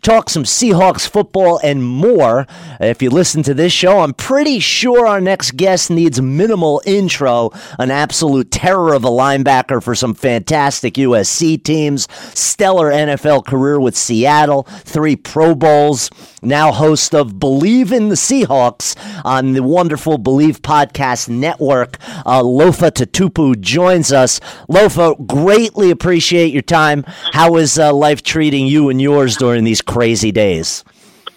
talk some Seahawks football and more. If you listen to this show, I'm pretty sure our next guest needs minimal intro. An absolute terror of a linebacker for some fantastic USC teams, stellar NFL career with Seattle, 3 Pro Bowls, now host of Believe in the Seahawks on the wonderful Believe Podcast Network. Lofa Tatupu joins us. Lofa, greatly appreciate your time. How is life treating you and yours during these crazy days?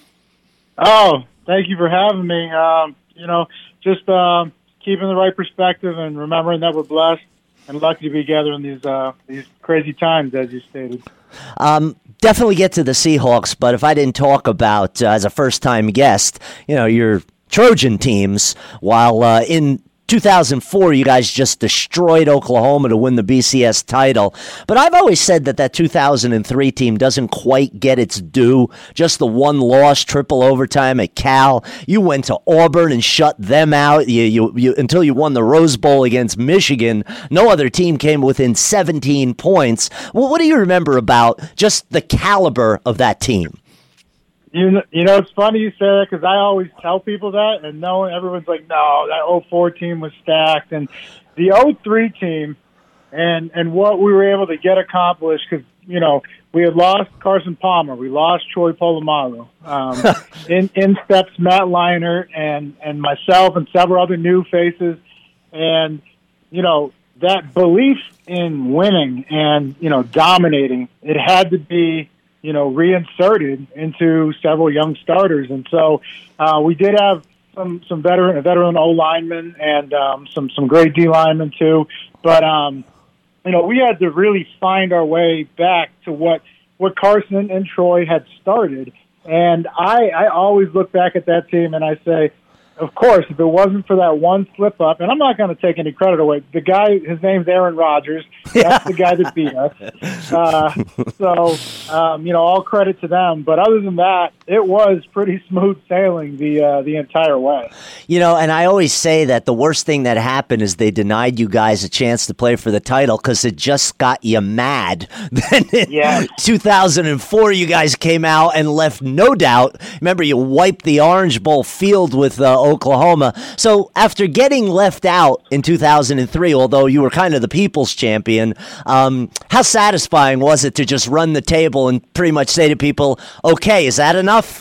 Oh, thank you for having me. Just keeping the right perspective and remembering that we're blessed and lucky to be together in these crazy times, as you stated. Definitely get to the Seahawks, but if I didn't talk about, as a first-time guest, your Trojan teams, while in 2004, you guys just destroyed Oklahoma to win the BCS title. But I've always said that 2003 team doesn't quite get its due. Just the one loss, triple overtime at Cal. You went to Auburn and shut them out. You until you won the Rose Bowl against Michigan. No other team came within 17 points. Well, what do you remember about just the caliber of that team? It's funny you say that because I always tell people that, and everyone's like, no, that 04 team was stacked. And the 03 team and what we were able to get accomplished, because, we had lost Carson Palmer. We lost Troy Polamalu. In steps Matt Leinart and myself and several other new faces. And, that belief in winning and, dominating, it had to be reinserted into several young starters. And so we did have some veteran O linemen and some great D linemen too. But, we had to really find our way back to what Carson and Troy had started. And I always look back at that team and I say, of course, if it wasn't for that one slip up, and I'm not going to take any credit away. The guy, his name's Aaron Rodgers. That's the guy that beat us. All credit to them. But other than that, it was pretty smooth sailing the entire way. And I always say that the worst thing that happened is they denied you guys a chance to play for the title because it just got you mad. Then in 2004, you guys came out and left no doubt. Remember, you wiped the Orange Bowl field with Oklahoma. So after getting left out in 2003, although you were kind of the people's champion, how satisfying was it to just run the table and pretty much say to people, okay, is that enough?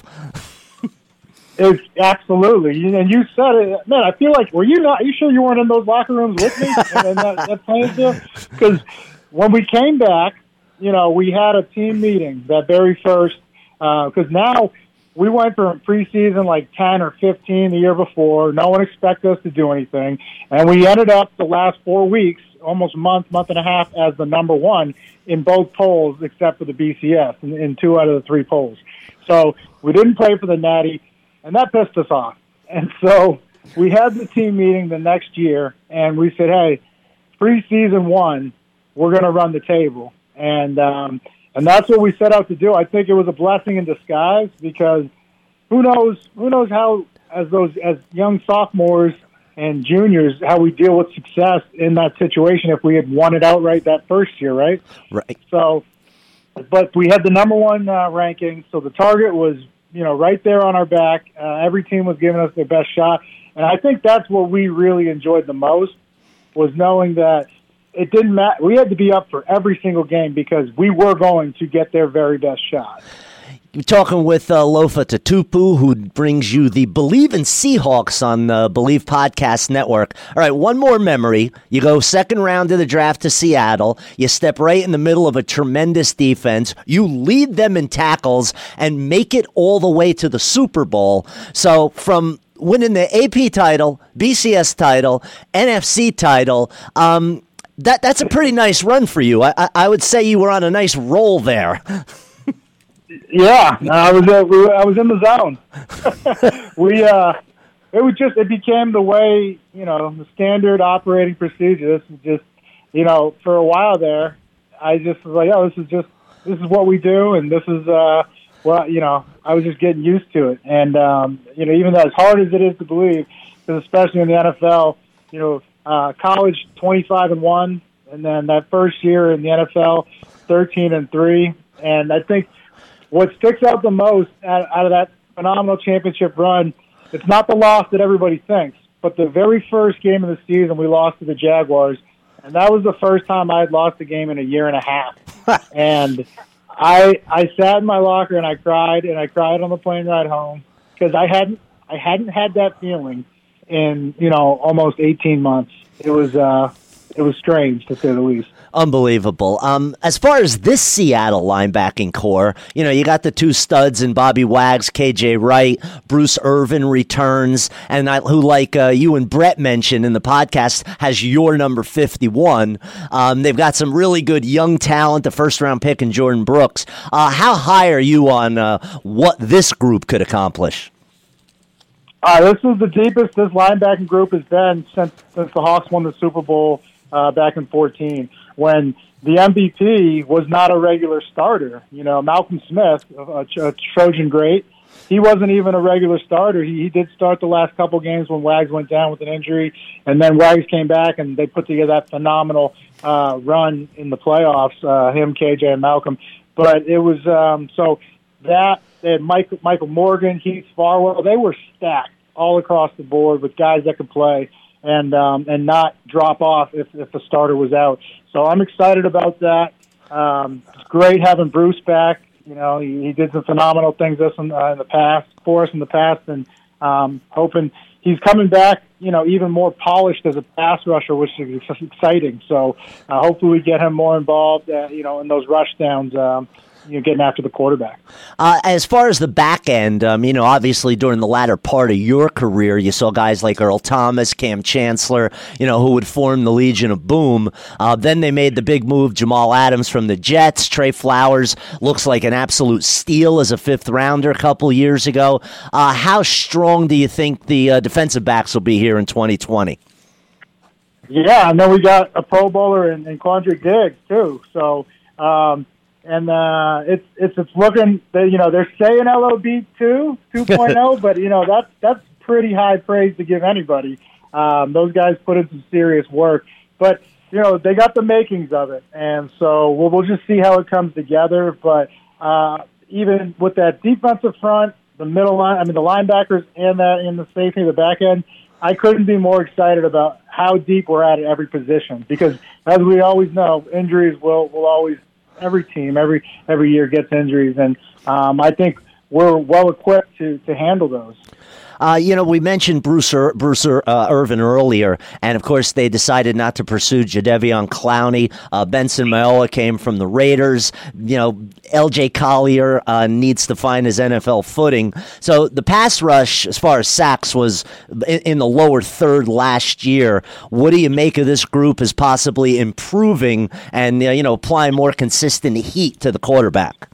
It's absolutely. And you said it, man, I feel like, are you sure you weren't in those locker rooms with me? and that playing field? Because when we came back, we had a team meeting that very first, because now we went from preseason like 10 or 15 the year before. No one expected us to do anything. And we ended up the last 4 weeks, almost a month and a half, as the number one in both polls except for the BCS in 2 out of the 3 polls. So we didn't play for the Natty, and that pissed us off. And so we had the team meeting the next year, and we said, hey, preseason 1, we're going to run the table. And that's what we set out to do. I think it was a blessing in disguise because who knows how, as young sophomores and juniors, how we deal with success in that situation if we had won it outright that first year, right? Right. So, but we had the number 1 ranking, so the target was, right there on our back. Every team was giving us their best shot. And I think that's what we really enjoyed the most, was knowing that it didn't matter. We had to be up for every single game because we were going to get their very best shot. You're talking with Lofa Tatupu, who brings you the Believe in Seahawks on the Believe Podcast Network. All right, one more memory. You go second round of the draft to Seattle. You step right in the middle of a tremendous defense. You lead them in tackles and make it all the way to the Super Bowl. So from winning the AP title, BCS title, NFC title, that's a pretty nice run for you. I would say you were on a nice roll there. Yeah, I was in the zone. It became the way, the standard operating procedure. This is just, for a while there, I just was like, oh, this is what we do, and this is I was just getting used to it. And even though as hard as it is to believe, because especially in the NFL, college 25-1, and then that first year in the NFL 13-3, and I think what sticks out the most out of that phenomenal championship run, it's not the loss that everybody thinks, but the very first game of the season we lost to the Jaguars, and that was the first time I had lost a game in a year and a half. And I sat in my locker and I cried on the plane ride home because I hadn't had that feeling in almost 18 months. It was strange, to say the least. Unbelievable. As far as this Seattle linebacking core, you got the two studs in Bobby Wags, KJ Wright, Bruce Irvin returns, and who, like you and Brett mentioned in the podcast, has your number 51. They've got some really good young talent, the first-round pick in Jordan Brooks. How high are you on what this group could accomplish? This is the deepest this linebacking group has been since the Hawks won the Super Bowl back in 2014, when the MVP was not a regular starter. Malcolm Smith, a Trojan great, he wasn't even a regular starter. He did start the last couple games when Wags went down with an injury, and then Wags came back, and they put together that phenomenal run in the playoffs, him, KJ, and Malcolm. But it was so that they had Michael Morgan, Heath Farwell. They were stacked all across the board with guys that could play and not drop off if the starter was out. So I'm excited about that. It's great having Bruce back. He did some phenomenal things in the past for us in the past, and hoping he's coming back, even more polished as a pass rusher, which is exciting. So hopefully we get him more involved, in those rush downs. Getting after the quarterback. As far as the back end, obviously during the latter part of your career, you saw guys like Earl Thomas, Cam Chancellor, who would form the Legion of Boom. Then they made the big move, Jamal Adams from the Jets. Trey Flowers looks like an absolute steal as a fifth rounder a couple years ago. How strong do you think the defensive backs will be here in 2020? Yeah, and then we got a Pro Bowler in Quandre Diggs too. So. And it's looking, they're saying LOB 2.0, but that's pretty high praise to give anybody. Those guys put in some serious work, but they got the makings of it, and so we'll just see how it comes together. But even with that defensive front, the middle line, the linebackers, and the safety, the back end, I couldn't be more excited about how deep we're at every position, because as we always know, injuries will always. Every team, every year gets injuries, and I think we're well equipped to handle those. We mentioned Bruce Irvin earlier, and of course they decided not to pursue Jadeveon Clowney. Benson Mayowa came from the Raiders. L.J. Collier needs to find his NFL footing. So the pass rush, as far as sacks, was in the lower third last year. What do you make of this group as possibly improving and applying more consistent heat to the quarterback?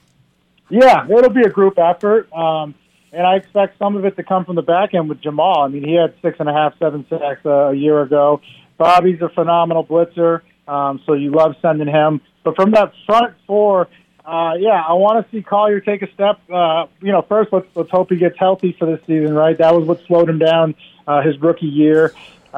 Yeah, it'll be a group effort. And I expect some of it to come from the back end with Jamal. He had 6.5, 7 sacks a year ago. Bobby's a phenomenal blitzer, so you love sending him. But from that front four, I want to see Collier take a step. First, let's hope he gets healthy for this season, right? That was what slowed him down his rookie year.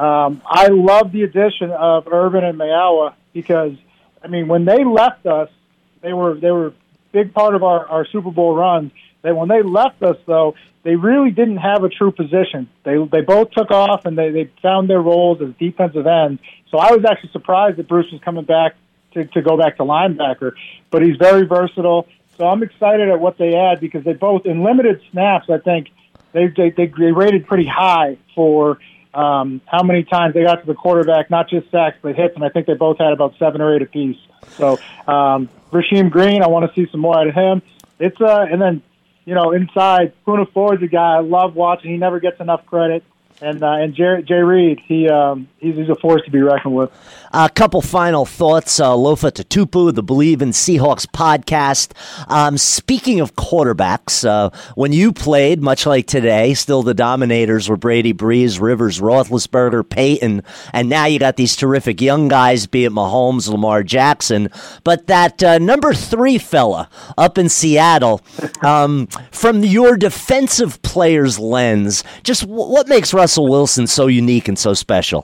I love the addition of Irvin and Mayowa because, when they left us, they were a big part of our Super Bowl run. When they left us, though, they really didn't have a true position. They both took off, and they found their roles as defensive ends. So I was actually surprised that Bruce was coming back to go back to linebacker. But he's very versatile. So I'm excited at what they add because they both, in limited snaps, I think, they rated pretty high for how many times they got to the quarterback, not just sacks, but hits, and I think they both had about 7 or 8 apiece. So Rasheem Green, I want to see some more out of him. And then, inside, Poona Ford's a guy I love watching. He never gets enough credit. And Jay Reed, he's a force to be reckoned with. A couple final thoughts. Lofa Tatupu, the Believe in Seahawks podcast. Speaking of quarterbacks, when you played, much like today, still the dominators were Brady Breeze, Rivers, Roethlisberger, Peyton, and now you got these terrific young guys, be it Mahomes, Lamar Jackson. But that number 3 fella up in Seattle, from your defensive player's lens, just what makes Russell Wilson so unique and so special?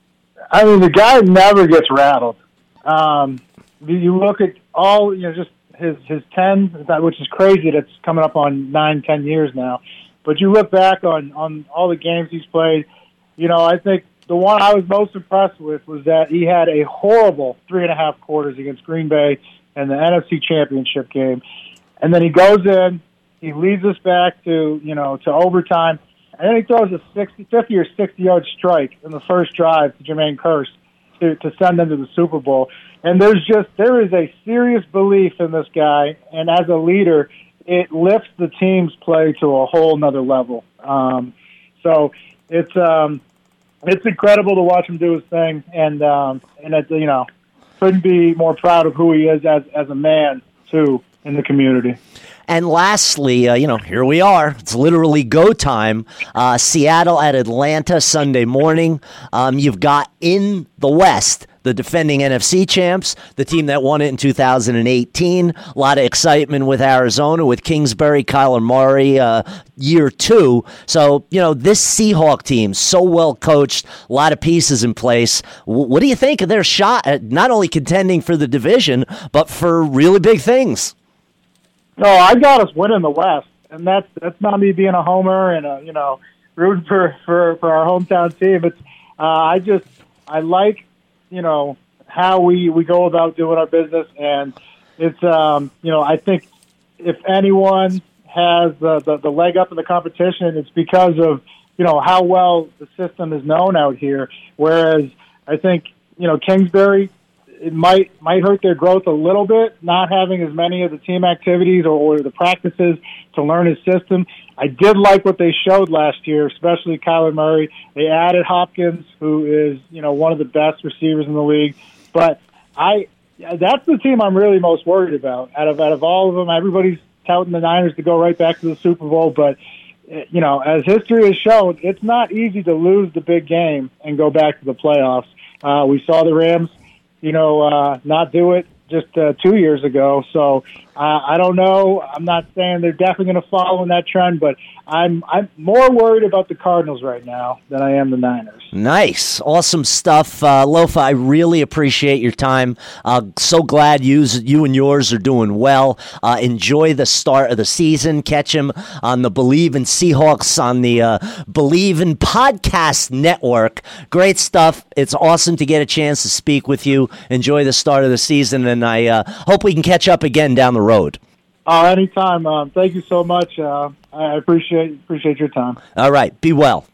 The guy never gets rattled. You look at all, just his 10, which is crazy. That's coming up on 9-10 years now. But you look back on all the games he's played. I think the one I was most impressed with was that he had a horrible 3.5 quarters against Green Bay in the NFC Championship game, and then he goes in, he leads us back to overtime, and then he throws a 50 or 60-yard strike in the first drive to Jermaine Kearse to send them to the Super Bowl. And there is a serious belief in this guy, and as a leader, it lifts the team's play to a whole nother level. So it's incredible to watch him do his thing, and couldn't be more proud of who he is as a man too in the community. And lastly, here we are. It's literally go time. Seattle at Atlanta Sunday morning. You've got in the West the defending NFC champs, the team that won it in 2018. A lot of excitement with Arizona, with Kingsbury, Kyler Murray, year 2. So, this Seahawk team, so well coached, a lot of pieces in place. What do you think of their shot at not only contending for the division, but for really big things? No, I got us winning the West, and that's not me being a homer and rooting for our hometown team. It's I like how we go about doing our business, and it's I think if anyone has the leg up in the competition, it's because of how well the system is known out here. Whereas I think Kingsbury, it might hurt their growth a little bit, not having as many of the team activities or the practices to learn his system. I did like what they showed last year, especially Kyler Murray. They added Hopkins, who is one of the best receivers in the league. But that's the team I'm really most worried about. Out of all of them, everybody's touting the Niners to go right back to the Super Bowl. But as history has shown, it's not easy to lose the big game and go back to the playoffs. We saw the Rams not do it just 2 years ago. So I don't know. I'm not saying they're definitely going to follow in that trend, but I'm more worried about the Cardinals right now than I am the Niners. Nice. Awesome stuff. Lofa, I really appreciate your time. So glad you and yours are doing well. Enjoy the start of the season. Catch him on the Believe in Seahawks on the Believe in Podcast Network. Great stuff. It's awesome to get a chance to speak with you. Enjoy the start of the season, and I hope we can catch up again down the road. Anytime. Thank you so much. I appreciate your time. All right. Be well.